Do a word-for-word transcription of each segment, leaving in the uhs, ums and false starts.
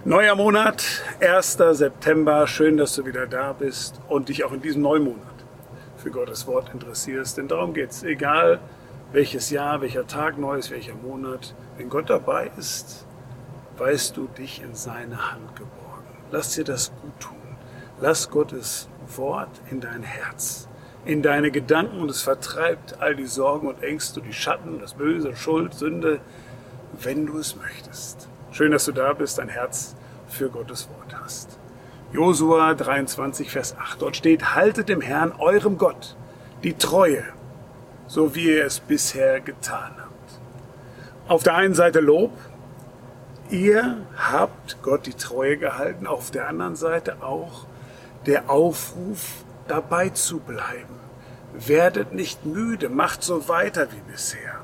Neuer Monat, erster September. Schön, dass du wieder da bist und dich auch in diesem neuen Monat für Gottes Wort interessierst. Denn darum geht es. Egal welches Jahr, welcher Tag neu ist, welcher Monat. Wenn Gott dabei ist, weißt du dich in seine Hand geborgen. Lass dir das gut tun. Lass Gottes Wort in dein Herz, in deine Gedanken, und es vertreibt all die Sorgen und Ängste, die Schatten, das Böse, Schuld, Sünde, wenn du es möchtest. Schön, dass du da bist, ein Herz für Gottes Wort hast. Josua dreiundzwanzig, Vers acht. Dort steht: Haltet dem Herrn, eurem Gott, die Treue, so wie ihr es bisher getan habt. Auf der einen Seite Lob. Ihr habt Gott die Treue gehalten. Auf der anderen Seite auch der Aufruf, dabei zu bleiben. Werdet nicht müde, macht so weiter wie bisher.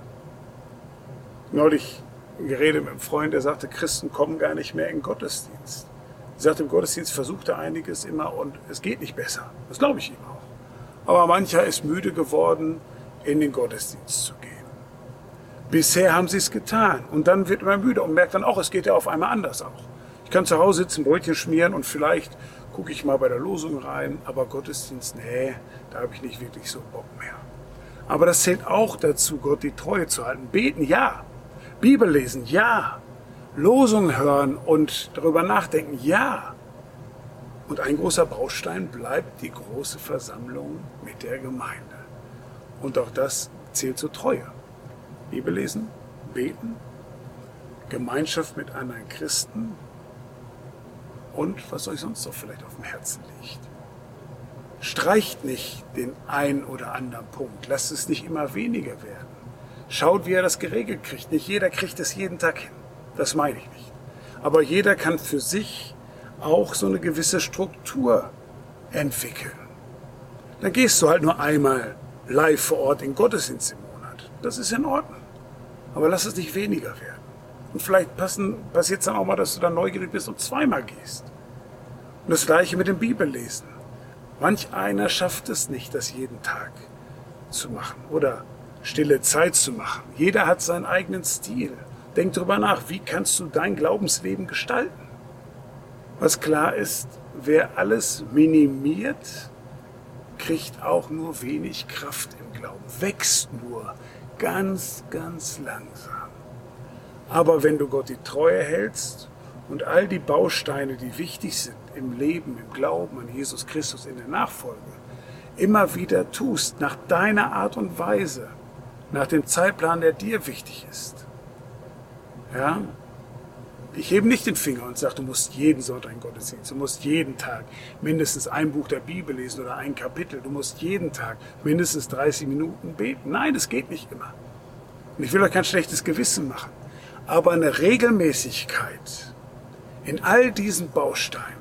Neulich geredet mit einem Freund, der sagte, Christen kommen gar nicht mehr in den Gottesdienst. Er sagte, im Gottesdienst versucht er einiges immer und es geht nicht besser. Das glaube ich ihm auch. Aber mancher ist müde geworden, in den Gottesdienst zu gehen. Bisher haben sie es getan und dann wird man müde und merkt dann auch, es geht ja auf einmal anders auch. Ich kann zu Hause sitzen, Brötchen schmieren und vielleicht gucke ich mal bei der Losung rein, aber Gottesdienst, nee, da habe ich nicht wirklich so Bock mehr. Aber das zählt auch dazu, Gott die Treue zu halten. Beten, ja. Bibel lesen, ja. Losung hören und darüber nachdenken, ja. Und ein großer Baustein bleibt die große Versammlung mit der Gemeinde. Und auch das zählt zur Treue. Bibel lesen, beten, Gemeinschaft mit anderen Christen und was euch sonst noch vielleicht auf dem Herzen liegt. Streicht nicht den einen oder anderen Punkt, lasst es nicht immer weniger werden. Schaut, wie er das geregelt kriegt. Nicht jeder kriegt es jeden Tag hin. Das meine ich nicht. Aber jeder kann für sich auch so eine gewisse Struktur entwickeln. Dann gehst du halt nur einmal live vor Ort in Gottesdienst im Monat. Das ist in Ordnung. Aber lass es nicht weniger werden. Und vielleicht passiert es dann auch mal, dass du dann neugierig bist und zweimal gehst. Und das Gleiche mit dem Bibellesen. Manch einer schafft es nicht, das jeden Tag zu machen. Oder stille Zeit zu machen. Jeder hat seinen eigenen Stil. Denk drüber nach, wie kannst du dein Glaubensleben gestalten? Was klar ist, wer alles minimiert, kriegt auch nur wenig Kraft im Glauben. Wächst nur ganz, ganz langsam. Aber wenn du Gott die Treue hältst und all die Bausteine, die wichtig sind im Leben, im Glauben an Jesus Christus, in der Nachfolge, immer wieder tust, nach deiner Art und Weise, nach dem Zeitplan, der dir wichtig ist. Ja? Ich hebe nicht den Finger und sage, du musst jeden Sonntag in Gottesdienst, du musst jeden Tag mindestens ein Buch der Bibel lesen oder ein Kapitel, du musst jeden Tag mindestens dreißig Minuten beten. Nein, das geht nicht immer. Und ich will euch kein schlechtes Gewissen machen, aber eine Regelmäßigkeit in all diesen Bausteinen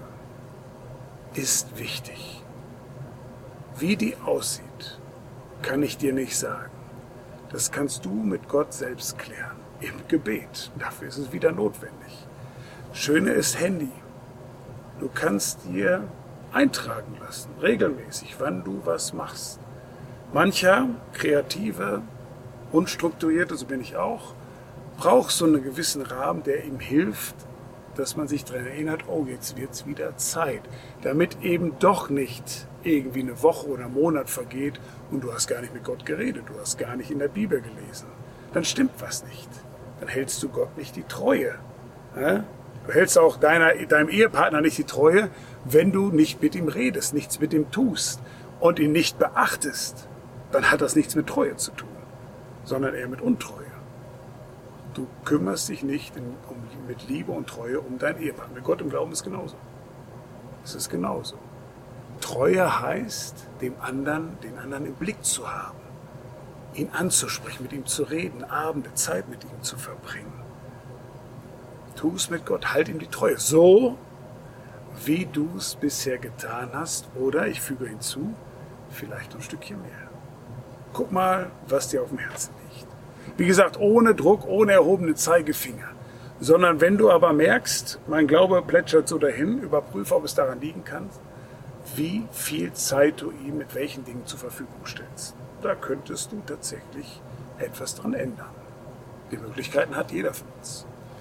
ist wichtig. Wie die aussieht, kann ich dir nicht sagen. Das kannst du mit Gott selbst klären, im Gebet. Dafür ist es wieder notwendig. Schöne ist Handy. Du kannst dir eintragen lassen, regelmäßig, wann du was machst. Mancher, kreative, unstrukturierte, so bin ich auch, braucht so einen gewissen Rahmen, der ihm hilft, dass man sich daran erinnert, oh, jetzt wird es wieder Zeit, damit eben doch nicht irgendwie eine Woche oder ein Monat vergeht und du hast gar nicht mit Gott geredet, du hast gar nicht in der Bibel gelesen. Dann stimmt was nicht. Dann hältst du Gott nicht die Treue. Du hältst auch deiner, deinem Ehepartner nicht die Treue, wenn du nicht mit ihm redest, nichts mit ihm tust und ihn nicht beachtest. Dann hat das nichts mit Treue zu tun, sondern eher mit Untreue. Du kümmerst dich nicht in, um, mit Liebe und Treue um deinen Ehepartner. Mit Gott im Glauben ist genauso. Es ist genauso. Treue heißt, dem anderen, den anderen im Blick zu haben, ihn anzusprechen, mit ihm zu reden, Abende, Zeit mit ihm zu verbringen. Tu es mit Gott, halt ihm die Treue, so wie du es bisher getan hast, oder ich füge hinzu, vielleicht ein Stückchen mehr. Guck mal, was dir auf dem Herzen liegt. Wie gesagt, ohne Druck, ohne erhobene Zeigefinger, sondern wenn du aber merkst, mein Glaube plätschert so dahin, überprüfe, ob es daran liegen kann, wie viel Zeit du ihm mit welchen Dingen zur Verfügung stellst. Da könntest du tatsächlich etwas dran ändern. Die Möglichkeiten hat jeder von uns.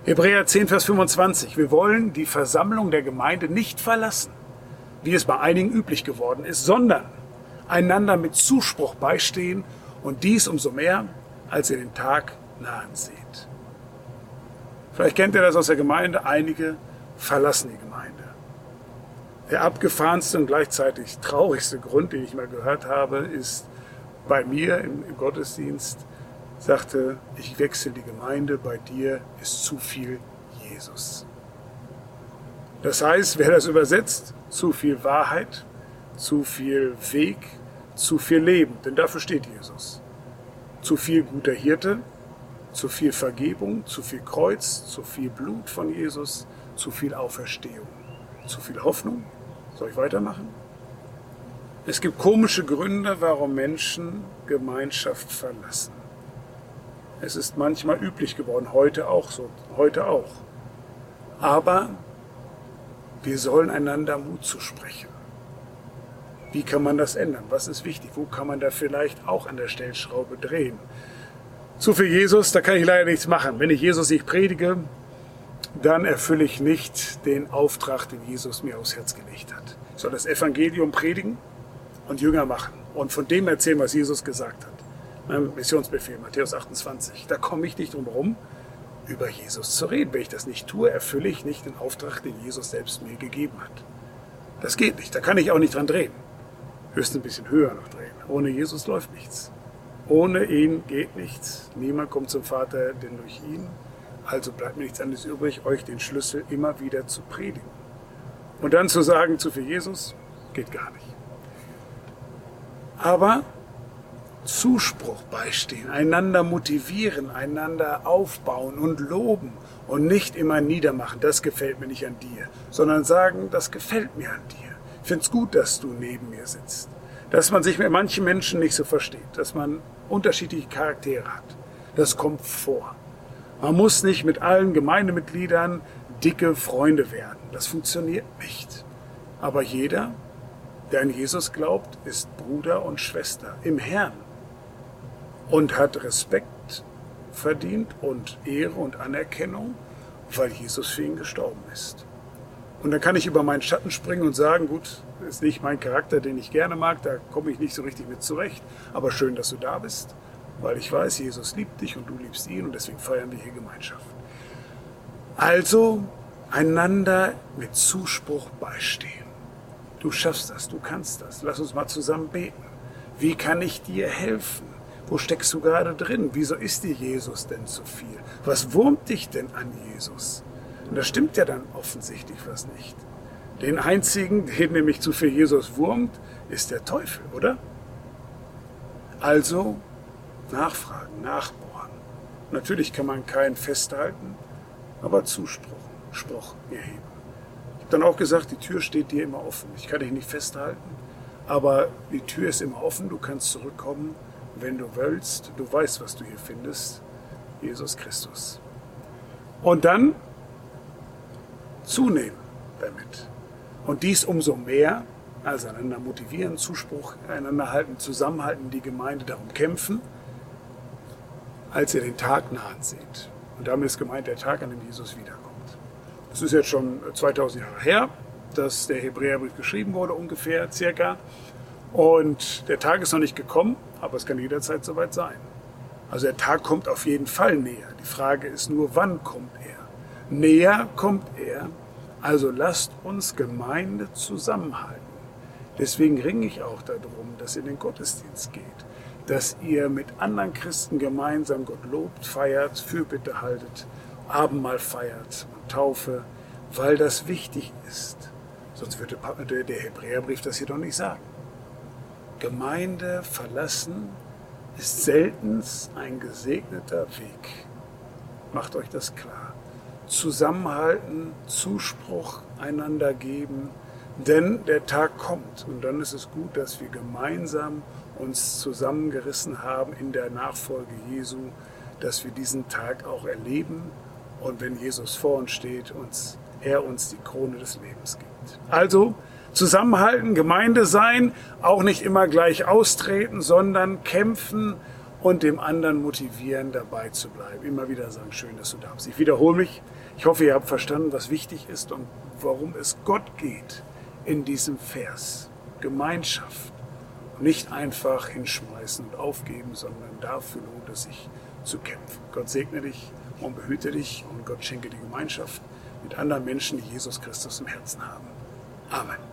Hebräer zehn, Vers fünfundzwanzig. Wir wollen die Versammlung der Gemeinde nicht verlassen, wie es bei einigen üblich geworden ist, sondern einander mit Zuspruch beistehen und dies umso mehr, als ihr den Tag nahen seht. Vielleicht kennt ihr das aus der Gemeinde, einige verlassen die Gemeinde. Der abgefahrenste und gleichzeitig traurigste Grund, den ich mal gehört habe, ist bei mir im, im Gottesdienst, sagte, ich wechsle die Gemeinde, bei dir ist zu viel Jesus. Das heißt, wer das übersetzt, zu viel Wahrheit, zu viel Weg, zu viel Leben, denn dafür steht Jesus. Zu viel guter Hirte, zu viel Vergebung, zu viel Kreuz, zu viel Blut von Jesus, zu viel Auferstehung, zu viel Hoffnung. Soll ich weitermachen? Es gibt komische Gründe, warum Menschen Gemeinschaft verlassen. Es ist manchmal üblich geworden, heute auch so, heute auch. Aber wir sollen einander Mut zusprechen. Wie kann man das ändern? Was ist wichtig? Wo kann man da vielleicht auch an der Stellschraube drehen? Zu viel Jesus, da kann ich leider nichts machen. Wenn ich Jesus nicht predige, dann erfülle ich nicht den Auftrag, den Jesus mir aufs Herz gelegt hat. Ich soll das Evangelium predigen und Jünger machen und von dem erzählen, was Jesus gesagt hat. Mein Missionsbefehl, Matthäus achtundzwanzig. Da komme ich nicht drum herum, über Jesus zu reden. Wenn ich das nicht tue, erfülle ich nicht den Auftrag, den Jesus selbst mir gegeben hat. Das geht nicht, da kann ich auch nicht dran drehen. Höchstens ein bisschen höher noch drehen. Ohne Jesus läuft nichts. Ohne ihn geht nichts. Niemand kommt zum Vater, denn durch ihn. Also bleibt mir nichts anderes übrig, euch den Schlüssel immer wieder zu predigen. Und dann zu sagen, zu viel Jesus, geht gar nicht. Aber Zuspruch beistehen, einander motivieren, einander aufbauen und loben und nicht immer niedermachen, das gefällt mir nicht an dir, sondern sagen, das gefällt mir an dir. Ich finde es gut, dass du neben mir sitzt. Dass man sich mit manchen Menschen nicht so versteht, dass man unterschiedliche Charaktere hat. Das kommt vor. Man muss nicht mit allen Gemeindemitgliedern dicke Freunde werden. Das funktioniert nicht. Aber jeder, der an Jesus glaubt, ist Bruder und Schwester im Herrn und hat Respekt verdient und Ehre und Anerkennung, weil Jesus für ihn gestorben ist. Und dann kann ich über meinen Schatten springen und sagen, gut, das ist nicht mein Charakter, den ich gerne mag, da komme ich nicht so richtig mit zurecht, aber schön, dass du da bist, weil ich weiß, Jesus liebt dich und du liebst ihn und deswegen feiern wir hier Gemeinschaft. Also einander mit Zuspruch beistehen. Du schaffst das, du kannst das. Lass uns mal zusammen beten. Wie kann ich dir helfen? Wo steckst du gerade drin? Wieso ist dir Jesus denn zu viel? Was wurmt dich denn an Jesus? Und das stimmt ja dann offensichtlich was nicht. Den einzigen, den nämlich zu viel Jesus wurmt, ist der Teufel, oder? Also nachfragen, nachbohren. Natürlich kann man keinen festhalten, aber Zuspruch, Spruch erheben. Ich habe dann auch gesagt, die Tür steht dir immer offen. Ich kann dich nicht festhalten, aber die Tür ist immer offen. Du kannst zurückkommen, wenn du willst. Du weißt, was du hier findest. Jesus Christus. Und dann zunehmen damit. Und dies umso mehr, also einander motivieren, Zuspruch einander halten, zusammenhalten, die Gemeinde darum kämpfen, als ihr den Tag nahen seht. Und damit ist gemeint der Tag, an dem Jesus wiederkommt. Das ist jetzt schon zweitausend Jahre her, dass der Hebräerbrief geschrieben wurde, ungefähr, circa. Und der Tag ist noch nicht gekommen, aber es kann jederzeit soweit sein. Also der Tag kommt auf jeden Fall näher. Die Frage ist nur, wann kommt er? Näher kommt er, also lasst uns Gemeinde zusammenhalten. Deswegen ringe ich auch darum, dass ihr in den Gottesdienst geht, dass ihr mit anderen Christen gemeinsam Gott lobt, feiert, Fürbitte haltet, Abendmahl feiert und Taufe, weil das wichtig ist. Sonst würde der Hebräerbrief das hier doch nicht sagen. Gemeinde verlassen ist selten ein gesegneter Weg. Macht euch das klar. Zusammenhalten, Zuspruch einander geben, denn der Tag kommt und dann ist es gut, dass wir gemeinsam uns zusammengerissen haben in der Nachfolge Jesu, dass wir diesen Tag auch erleben und wenn Jesus vor uns steht, uns, er uns die Krone des Lebens gibt. Also zusammenhalten, Gemeinde sein, auch nicht immer gleich austreten, sondern kämpfen und dem anderen motivieren, dabei zu bleiben. Immer wieder sagen, schön, dass du da bist. Ich wiederhole mich. Ich hoffe, ihr habt verstanden, was wichtig ist und worum es Gott geht in diesem Vers. Gemeinschaft. Und nicht einfach hinschmeißen und aufgeben, sondern dafür lohnt es sich zu kämpfen. Gott segne dich und behüte dich und Gott schenke die Gemeinschaft mit anderen Menschen, die Jesus Christus im Herzen haben. Amen.